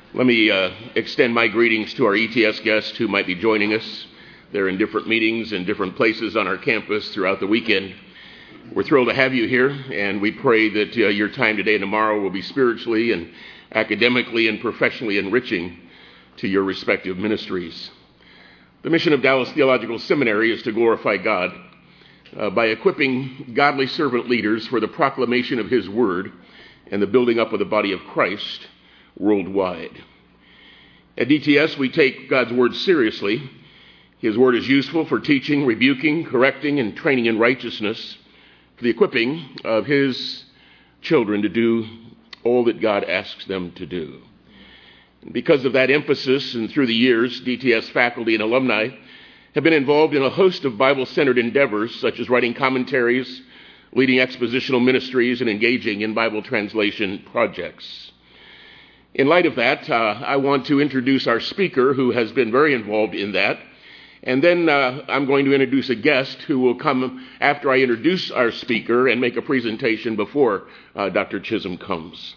Let me extend my greetings to our ETS guests who might be joining us. They're in different meetings and different places on our campus throughout the weekend. We're thrilled to have you here, and we pray that your time today and tomorrow will be spiritually and academically and professionally enriching to your respective ministries. The mission of Dallas Theological Seminary is to glorify God by equipping godly servant leaders for the proclamation of His Word and the building up of the body of Christ worldwide. At DTS, we take God's Word seriously. His Word is useful for teaching, rebuking, correcting, and training in righteousness, for the equipping of His children to do all that God asks them to do. And because of that emphasis, and through the years, DTS faculty and alumni have been involved in a host of Bible-centered endeavors, such as writing commentaries, leading expositional ministries, and engaging in Bible translation projects. In light of that, I want to introduce our speaker, who has been very involved in that. And then I'm going to introduce a guest who will come after I introduce our speaker and make a presentation before Dr. Chisholm comes.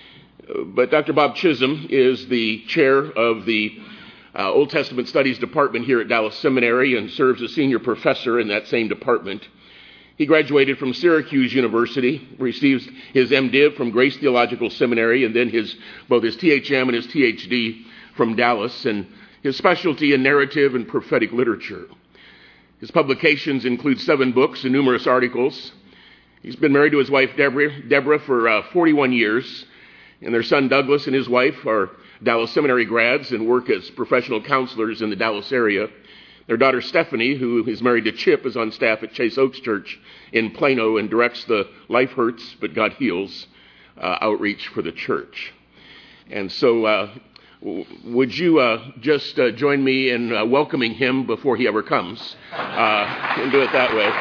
But Dr. Bob Chisholm is the chair of the Old Testament Studies Department here at Dallas Seminary and serves as senior professor in that same department. He graduated from Syracuse University, received his MDiv from Grace Theological Seminary, and then both his THM and his THD from Dallas, and his specialty in narrative and prophetic literature. His publications include 7 books and numerous articles. He's been married to his wife, Deborah, for 41 years, and their son, Douglas, and his wife are Dallas Seminary grads and work as professional counselors in the Dallas area. Their daughter, Stephanie, who is married to Chip, is on staff at Chase Oaks Church in Plano and directs the Life Hurts, But God Heals outreach for the church. And so would you just join me in welcoming him before he ever comes and do it that way.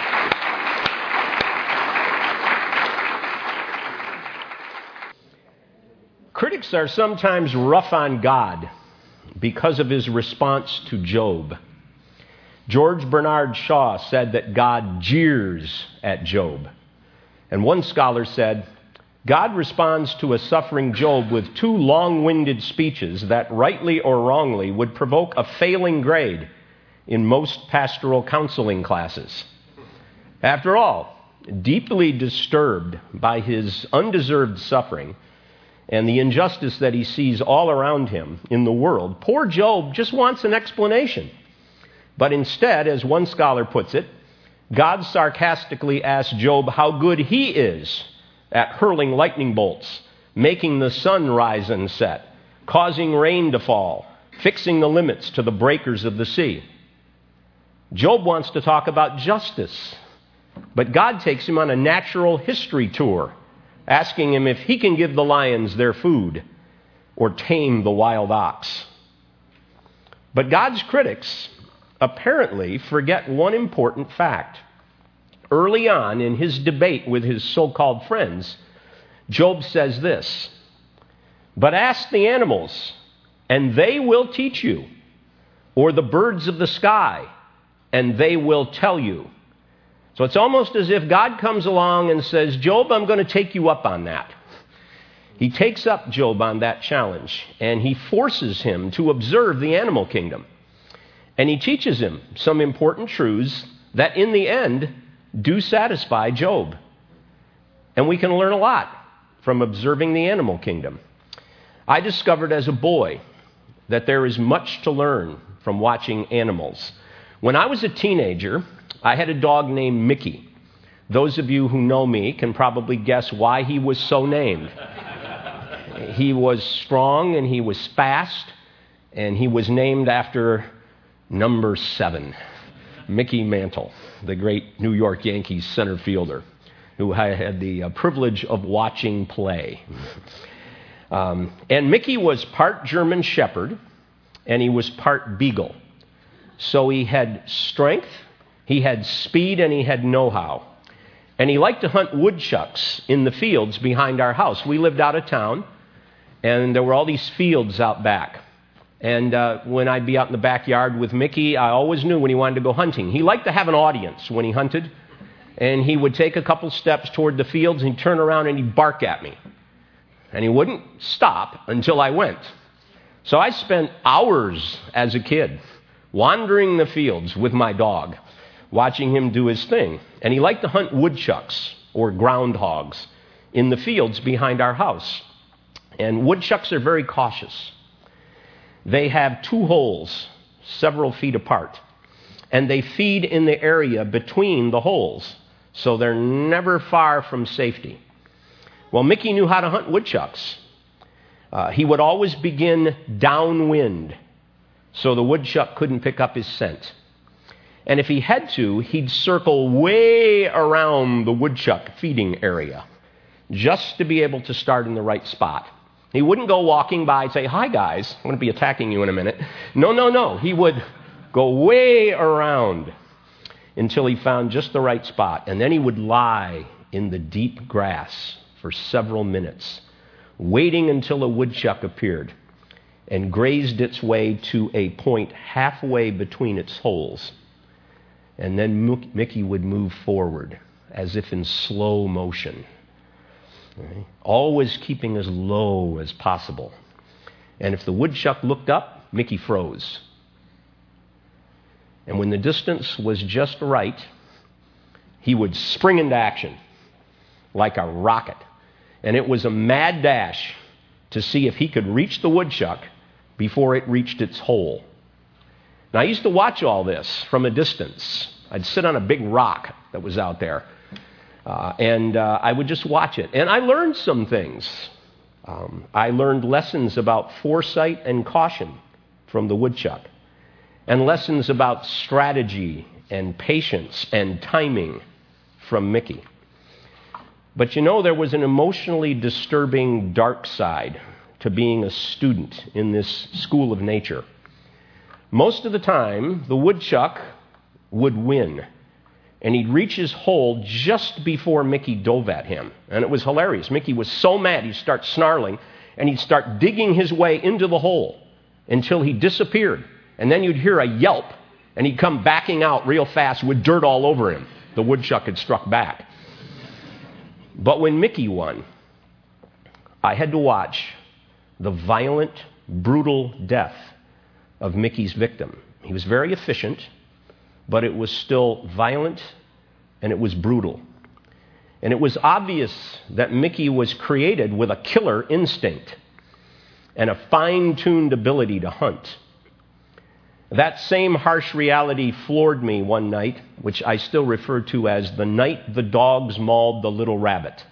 Critics are sometimes rough on God because of his response to Job. George Bernard Shaw said that God jeers at Job. And one scholar said, God responds to a suffering Job with 2 long-winded speeches that, rightly or wrongly, would provoke a failing grade in most pastoral counseling classes. After all, deeply disturbed by his undeserved suffering and the injustice that he sees all around him in the world, poor Job just wants an explanation. But instead, as one scholar puts it, God sarcastically asks Job how good he is at hurling lightning bolts, making the sun rise and set, causing rain to fall, fixing the limits to the breakers of the sea. Job wants to talk about justice, but God takes him on a natural history tour, asking him if he can give the lions their food or tame the wild ox. But God's critics apparently forget one important fact. Early on in his debate with his so-called friends, Job says this, "But ask the animals, and they will teach you, or the birds of the sky, and they will tell you." So it's almost as if God comes along and says, Job, I'm going to take you up on that. He takes up Job on that challenge, and he forces him to observe the animal kingdom. And he teaches him some important truths that in the end do satisfy Job. And we can learn a lot from observing the animal kingdom. I discovered as a boy that there is much to learn from watching animals. When I was a teenager, I had a dog named Mickey. Those of you who know me can probably guess why he was so named. He was strong and he was fast, and he was named after number 7, Mickey Mantle, the great New York Yankees center fielder, who I had the privilege of watching play. And Mickey was part German Shepherd, and he was part Beagle. So he had strength, he had speed, and he had know-how. And he liked to hunt woodchucks in the fields behind our house. We lived out of town, and there were all these fields out back. And when I'd be out in the backyard with Mickey, I always knew when he wanted to go hunting. He liked to have an audience when he hunted, and he would take a couple steps toward the fields, and he'd turn around and he'd bark at me. And he wouldn't stop until I went. So I spent hours as a kid wandering the fields with my dog, watching him do his thing. And he liked to hunt woodchucks or groundhogs in the fields behind our house. And woodchucks are very cautious. They have 2 holes several feet apart, and they feed in the area between the holes, so they're never far from safety. Well, Mickey knew how to hunt woodchucks. He would always begin downwind, so the woodchuck couldn't pick up his scent. And if he had to, he'd circle way around the woodchuck feeding area, just to be able to start in the right spot. He wouldn't go walking by and say, "Hi, guys, I'm going to be attacking you in a minute." No. He would go way around until he found just the right spot. And then he would lie in the deep grass for several minutes, waiting until a woodchuck appeared and grazed its way to a point halfway between its holes. And then Mickey would move forward as if in slow motion, right? Always keeping as low as possible. And if the woodchuck looked up, Mickey froze. And when the distance was just right, he would spring into action like a rocket. And it was a mad dash to see if he could reach the woodchuck before it reached its hole. Now, I used to watch all this from a distance. I'd sit on a big rock that was out there, and I would just watch it. And I learned some things. I learned lessons about foresight and caution from the woodchuck, and lessons about strategy and patience and timing from Mickey. But you know, there was an emotionally disturbing dark side to being a student in this school of nature. Most of the time, the woodchuck would win, and he'd reach his hole just before Mickey dove at him. And it was hilarious. Mickey was so mad, he'd start snarling, and he'd start digging his way into the hole until he disappeared. And then you'd hear a yelp, and he'd come backing out real fast with dirt all over him. The woodchuck had struck back. But when Mickey won, I had to watch the violent, brutal death of Mickey's victim. He was very efficient, but it was still violent and it was brutal. And it was obvious that Mickey was created with a killer instinct and a fine-tuned ability to hunt. That same harsh reality floored me one night, which I still refer to as the night the dogs mauled the little rabbit.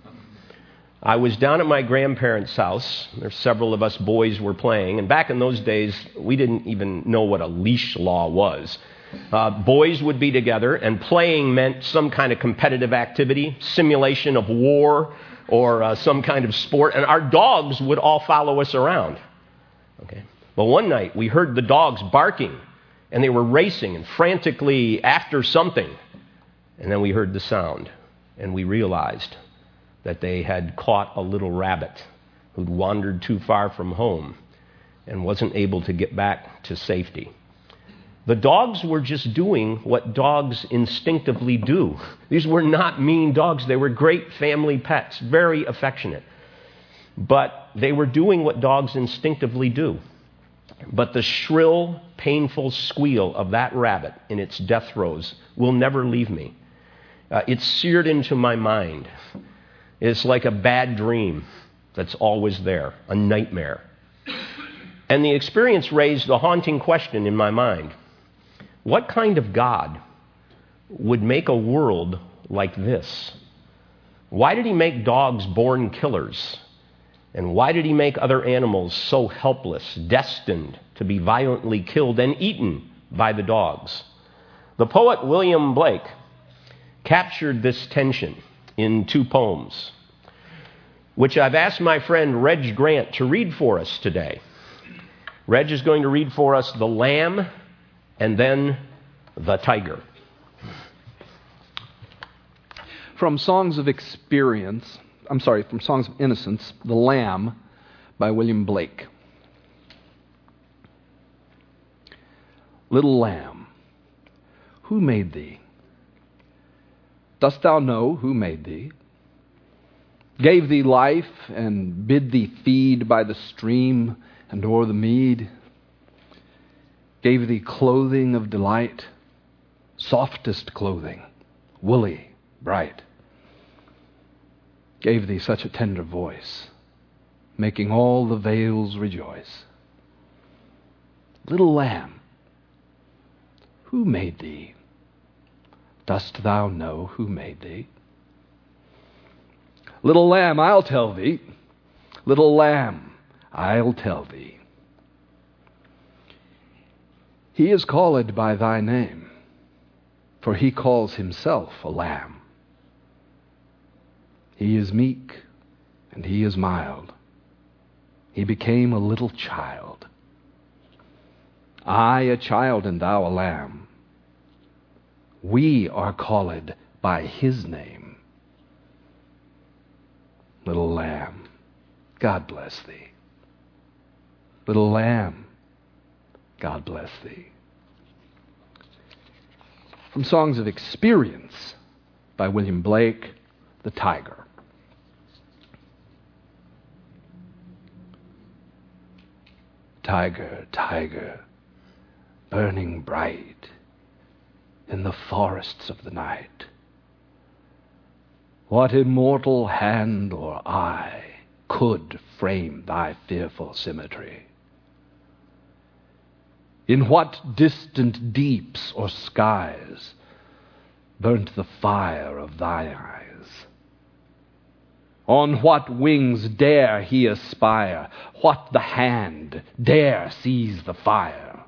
I was down at my grandparents' house. There's several of us boys were playing, and back in those days, we didn't even know what a leash law was. Boys would be together, and playing meant some kind of competitive activity, simulation of war, or some kind of sport, and our dogs would all follow us around. Okay. Well, one night, we heard the dogs barking, and they were racing and frantically after something. And then we heard the sound, and we realized that they had caught a little rabbit who'd wandered too far from home and wasn't able to get back to safety. The dogs were just doing what dogs instinctively do. These were not mean dogs. They were great family pets, very affectionate. But they were doing what dogs instinctively do. But the shrill, painful squeal of that rabbit in its death throes will never leave me. It's seared into my mind. It's like a bad dream that's always there, a nightmare. And the experience raised the haunting question in my mind. What kind of God would make a world like this? Why did he make dogs born killers? And why did he make other animals so helpless, destined to be violently killed and eaten by the dogs? The poet William Blake captured this tension in 2 poems, which I've asked my friend Reg Grant to read for us today. Reg is going to read for us The Lamb and then The Tiger. From Songs of Innocence, The Lamb by William Blake. Little lamb, who made thee? Dost thou know who made thee? Gave thee life and bid thee feed by the stream and o'er the mead, gave thee clothing of delight, softest clothing, woolly, bright, gave thee such a tender voice, making all the vales rejoice. Little lamb, who made thee? Dost thou know who made thee? Little lamb, I'll tell thee. Little lamb, I'll tell thee. He is called by thy name, for he calls himself a lamb. He is meek, and he is mild. He became a little child. I a child, and thou a lamb. We are called by his name. Little lamb, God bless thee. Little lamb, God bless thee. From Songs of Experience by William Blake, The Tiger. Tiger, tiger, burning bright in the forests of the night, what immortal hand or eye could frame thy fearful symmetry? In what distant deeps or skies burnt the fire of thy eyes? On what wings dare he aspire? What the hand dare seize the fire?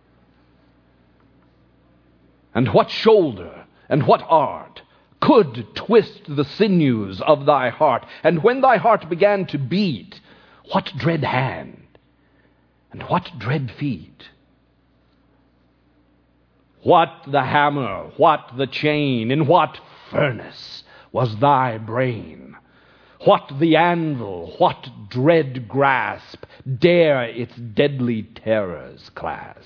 And what shoulder and what art could twist the sinews of thy heart? And when thy heart began to beat, what dread hand and what dread feet? What the hammer, what the chain, in what furnace was thy brain? What the anvil, what dread grasp dare its deadly terrors clasp?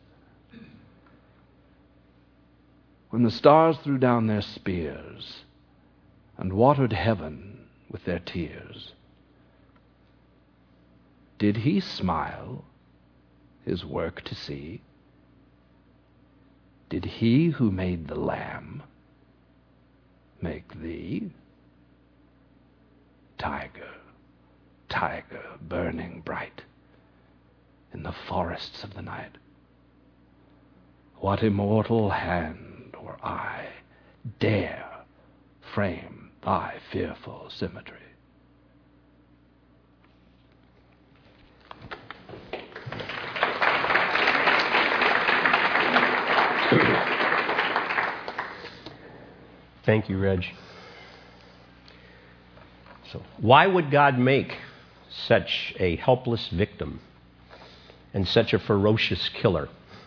When the stars threw down their spears and watered heaven with their tears, did he smile his work to see? Did he who made the lamb make thee? Tiger, tiger, burning bright in the forests of the night, what immortal hand or eye dare frame thy fearful symmetry? Thank you, Reg. So, why would God make such a helpless victim and such a ferocious killer?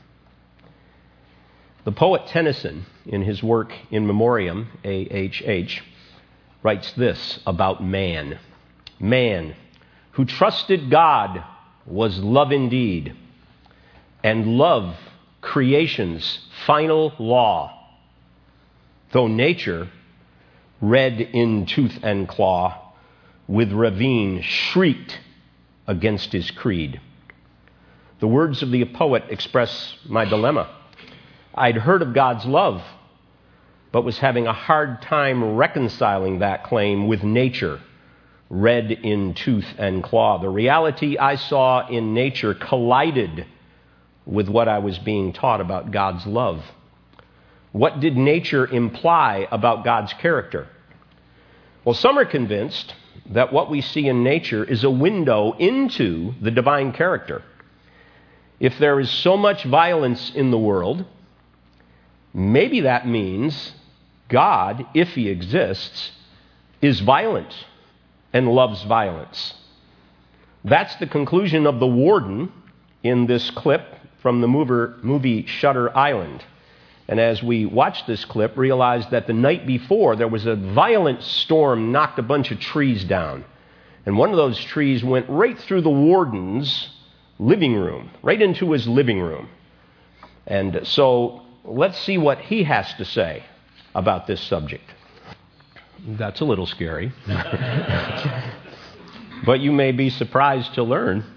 The poet Tennyson, in his work In Memoriam, AHH, writes this about man. Man, who trusted God, was love indeed, and love creation's final law. Though nature, red in tooth and claw, with ravine shrieked against his creed. The words of the poet express my dilemma. I'd heard of God's love, but was having a hard time reconciling that claim with nature, red in tooth and claw. The reality I saw in nature collided with what I was being taught about God's love. What did nature imply about God's character? Well, some are convinced that what we see in nature is a window into the divine character. If there is so much violence in the world, maybe that means God, if he exists, is violent and loves violence. That's the conclusion of the warden in this clip from the movie Shutter Island. And as we watched this clip, realized that the night before there was a violent storm, knocked a bunch of trees down. And one of those trees went right through the warden's living room, right into his living room. And so let's see what he has to say about this subject. That's a little scary. But you may be surprised to learn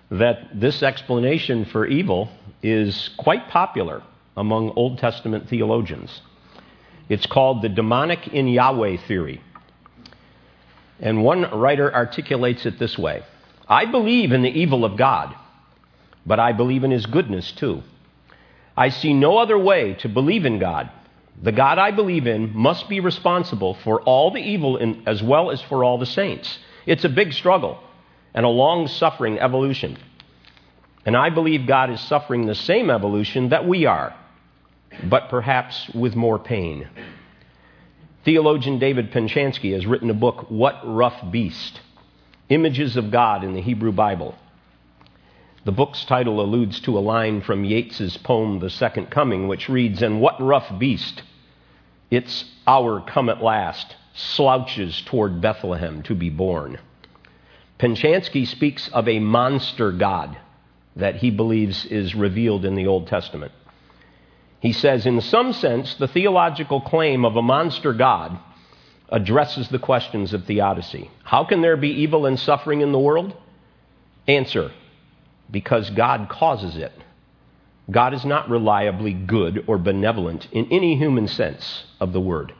that this explanation for evil is quite popular among Old Testament theologians. It's called the demonic in Yahweh theory. And one writer articulates it this way: I believe in the evil of God, but I believe in his goodness too. I see no other way to believe in God. The God I believe in must be responsible for all the evil as well as for all the saints. It's a big struggle and a long-suffering evolution. And I believe God is suffering the same evolution that we are, but perhaps with more pain. Theologian David Penchansky has written a book, What Rough Beast? Images of God in the Hebrew Bible. The book's title alludes to a line from Yeats's poem, The Second Coming, which reads, "And what rough beast, its hour come at last, slouches toward Bethlehem to be born." Penchansky speaks of a monster God that he believes is revealed in the Old Testament. He says, in some sense, the theological claim of a monster God addresses the questions of theodicy. How can there be evil and suffering in the world? Answer: because God causes it. God is not reliably good or benevolent in any human sense of the word.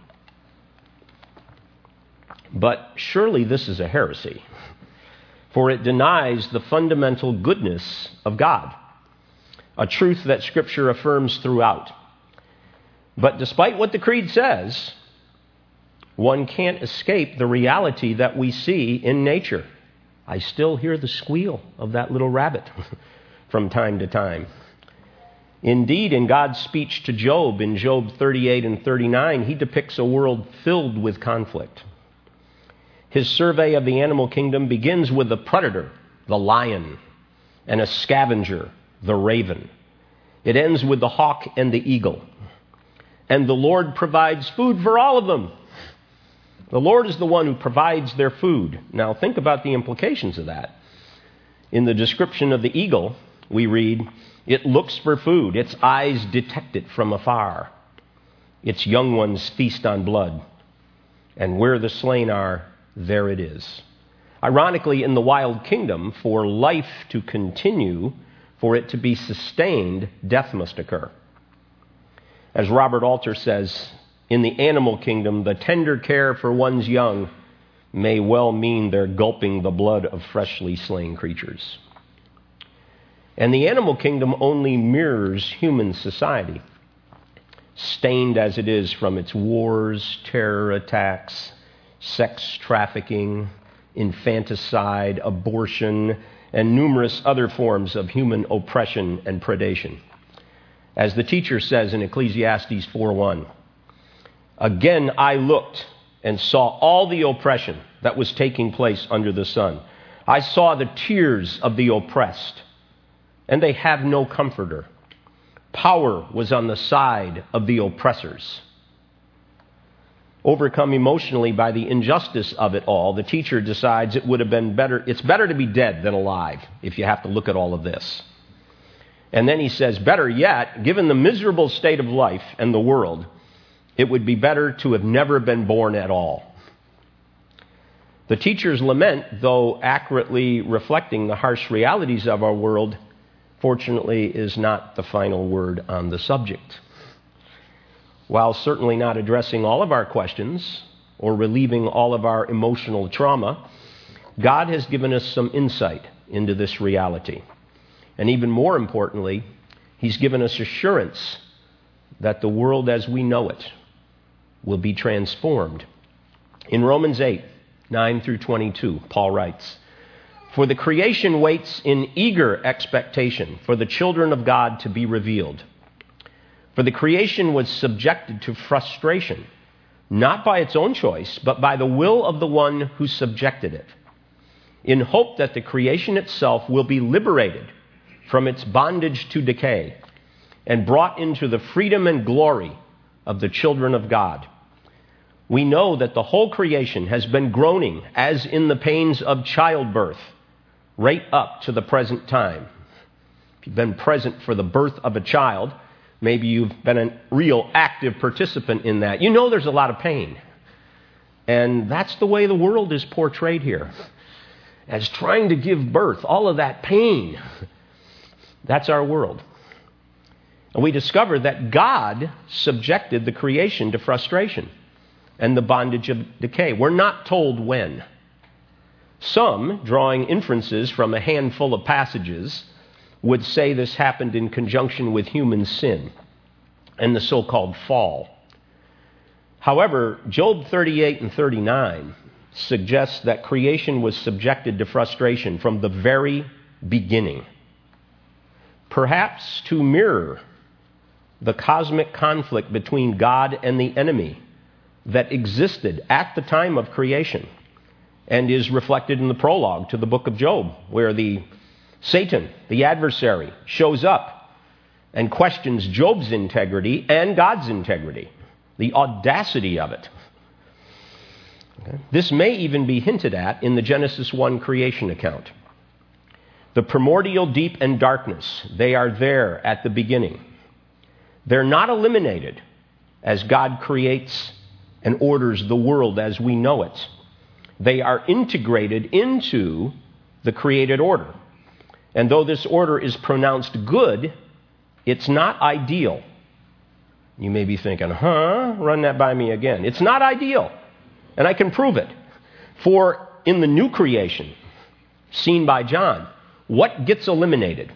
But surely this is a heresy, for it denies the fundamental goodness of God, a truth that Scripture affirms throughout. But despite what the Creed says, one can't escape the reality that we see in nature. I still hear the squeal of that little rabbit from time to time. Indeed, in God's speech to Job, in Job 38 and 39, he depicts a world filled with conflict. His survey of the animal kingdom begins with the predator, the lion, and a scavenger, the raven. It ends with the hawk and the eagle. And the Lord provides food for all of them. The Lord is the one who provides their food. Now think about the implications of that. In the description of the eagle, we read, it looks for food. Its eyes detect it from afar. Its young ones feast on blood. And where the slain are, there it is. Ironically, in the wild kingdom, for life to continue, for it to be sustained, death must occur. As Robert Alter says, in the animal kingdom, the tender care for one's young may well mean they're gulping the blood of freshly slain creatures. And the animal kingdom only mirrors human society, stained as it is from its wars, terror attacks, sex trafficking, infanticide, abortion, and numerous other forms of human oppression and predation. As the teacher says in Ecclesiastes 4:1, again I looked and saw all the oppression that was taking place under the sun. I saw the tears of the oppressed, and they have no comforter. Power was on the side of the oppressors. Overcome emotionally by the injustice of it all, the teacher decides it's better to be dead than alive if you have to look at all of this. And then he says, better yet, given the miserable state of life and the world, it would be better to have never been born at all. The teacher's lament, though accurately reflecting the harsh realities of our world, fortunately is not the final word on the subject. While certainly not addressing all of our questions or relieving all of our emotional trauma, God has given us some insight into this reality. And even more importantly, He's given us assurance that the world as we know it will be transformed. In Romans 8, 9 through 22, Paul writes, for the creation waits in eager expectation for the children of God to be revealed. For the creation was subjected to frustration, not by its own choice, but by the will of the one who subjected it, in hope that the creation itself will be liberated from its bondage to decay and brought into the freedom and glory of the children of God. We know that the whole creation has been groaning as in the pains of childbirth, right up to the present time. If you've been present for the birth of a child, maybe you've been a real active participant in that. You know there's a lot of pain. And that's the way the world is portrayed here. as trying to give birth, all of that pain. That's our world. And we discover that God subjected the creation to frustration and the bondage of decay. We're not told when. Some, drawing inferences from a handful of passages, would say this happened in conjunction with human sin and the so-called fall. However, Job 38 and 39 suggests that creation was subjected to frustration from the very beginning, perhaps to mirror the cosmic conflict between God and the enemy that existed at the time of creation and is reflected in the prologue to the book of Job, where Satan, the adversary, shows up and questions Job's integrity and God's integrity. The audacity of it. Okay. This may even be hinted at in the Genesis 1 creation account. The primordial deep and darkness, they are there at the beginning. They're not eliminated as God creates and orders the world as we know it. They are integrated into the created order. And though this order is pronounced good, it's not ideal. You may be thinking, run that by me again. It's not ideal, and I can prove it. For in the new creation, seen by John, what gets eliminated?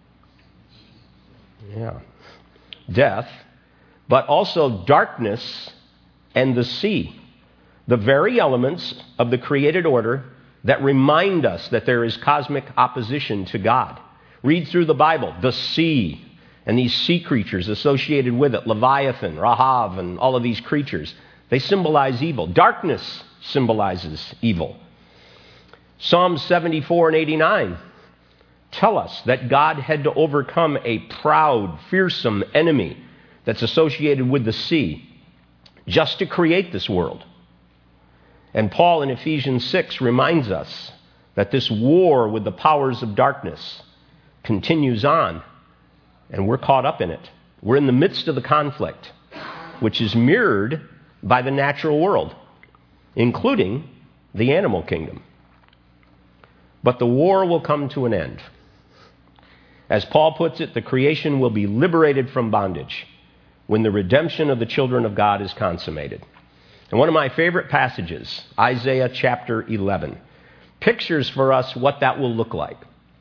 Death, but also darkness and the sea, the very elements of the created order that remind us that there is cosmic opposition to God. Read through the Bible, the sea, and these sea creatures associated with it, Leviathan, Rahav, and all of these creatures, they symbolize evil. Darkness symbolizes evil. Psalms 74 and 89 tell us that God had to overcome a proud, fearsome enemy that's associated with the sea just to create this world. And Paul in Ephesians 6 reminds us that this war with the powers of darkness continues on, and we're caught up in it. We're in the midst of the conflict, which is mirrored by the natural world, including the animal kingdom. But the war will come to an end. As Paul puts it, the creation will be liberated from bondage when the redemption of the children of God is consummated. And one of my favorite passages, Isaiah chapter 11, pictures for us what that will look like.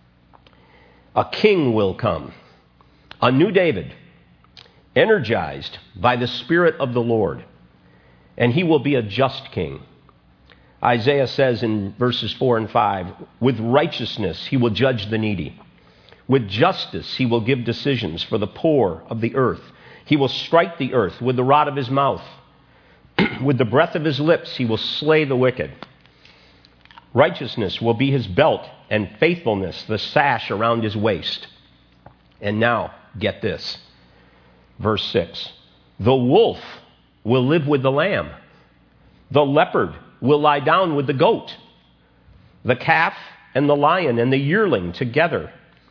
A king will come, a new David, energized by the Spirit of the Lord, and he will be a just king. Isaiah says in verses 4 and 5, with righteousness he will judge the needy. With justice he will give decisions for the poor of the earth. He will strike the earth with the rod of his mouth. With the breath of his lips he will slay the wicked. Righteousness will be his belt, and faithfulness the sash around his waist. And now, get this. Verse 6. The wolf will live with the lamb. The leopard will lie down with the goat. The calf and the lion and the yearling together.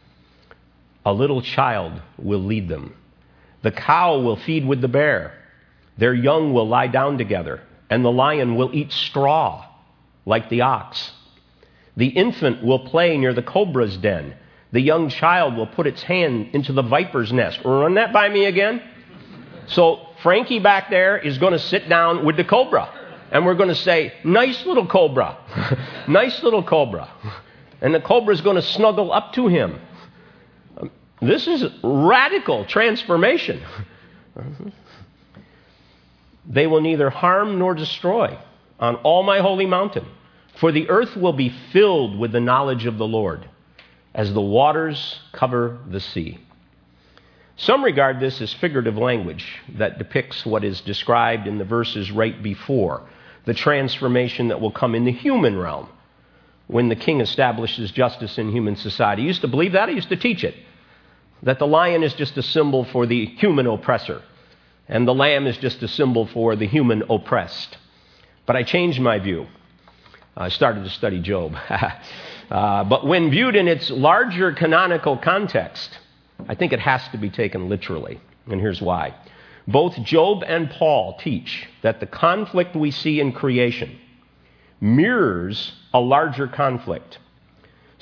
A little child will lead them. The cow will feed with the bear. Their young will lie down together, and the lion will eat straw like the ox. The infant will play near the cobra's den. The young child will put its hand into the viper's nest. Run that by me again? So Frankie back there is going to sit down with the cobra, and we're going to say, nice little cobra, nice little cobra. And the cobra is going to snuggle up to him. This is radical transformation. They will neither harm nor destroy on all my holy mountain, for the earth will be filled with the knowledge of the Lord, as the waters cover the sea. Some regard this as figurative language that depicts what is described in the verses right before, the transformation that will come in the human realm when the king establishes justice in human society. I used to believe that. I used to teach it, that the lion is just a symbol for the human oppressor, and the lamb is just a symbol for the human oppressed. But I changed my view. I started to study Job. But when viewed in its larger canonical context, I think it has to be taken literally. And here's why. Both Job and Paul teach that the conflict we see in creation mirrors a larger conflict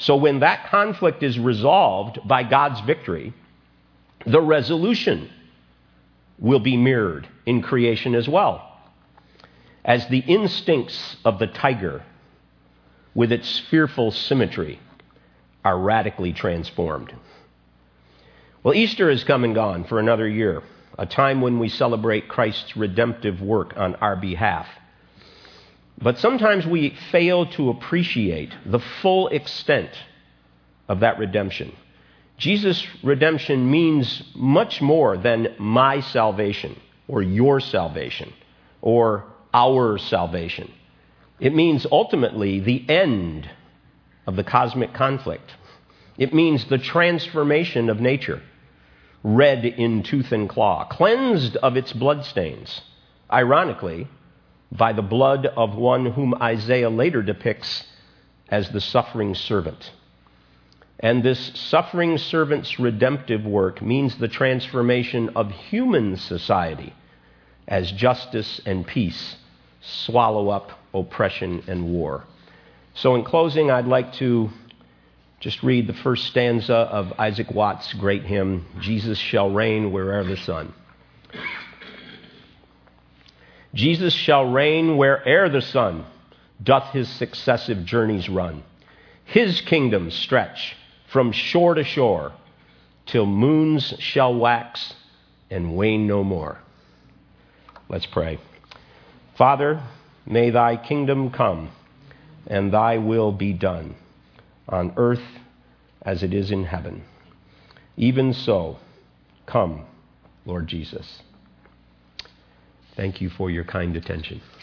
So when that conflict is resolved by God's victory, the resolution will be mirrored in creation as well, as the instincts of the tiger, with its fearful symmetry, are radically transformed. Well, Easter has come and gone for another year, a time when we celebrate Christ's redemptive work on our behalf. But sometimes we fail to appreciate the full extent of that redemption. Jesus' redemption means much more than my salvation, or your salvation, or our salvation. It means ultimately the end of the cosmic conflict. It means the transformation of nature, red in tooth and claw, cleansed of its bloodstains, ironically, by the blood of one whom Isaiah later depicts as the suffering servant. And this suffering servant's redemptive work means the transformation of human society as justice and peace swallow up oppression and war. So in closing, I'd like to just read the first stanza of Isaac Watts' great hymn, Jesus Shall Reign Where'er the Sun. Jesus shall reign where'er the sun doth his successive journeys run. His kingdom stretch from shore to shore till moons shall wax and wane no more. Let's pray. Father, may thy kingdom come and thy will be done on earth as it is in heaven. Even so, come, Lord Jesus. Thank you for your kind attention.